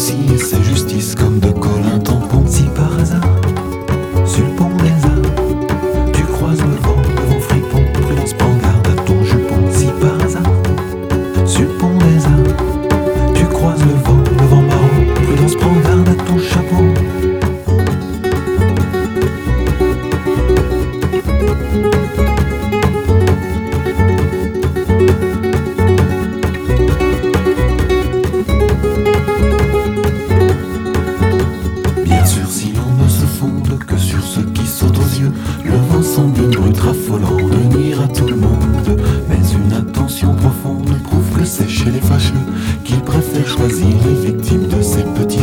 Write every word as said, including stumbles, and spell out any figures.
aussi et c'est justice comme de colle un tampon. Si par hasard, sur le pont des arts, tu croises le vent, le vent fripon, prudence, prends garde à ton jupon. Si par hasard, sur le pont des arts, tu croises le vent, le vent marrant, prudence, prends garde à ton chapeau. Bien sûr, si l'on ne se fonde que sur ce qui saute aux yeux, le vent semble une brute raffolant de nuire à tout le monde. Mais une attention profonde prouve que c'est chez les fâcheux qu'ils préfèrent choisir les victimes de ces petits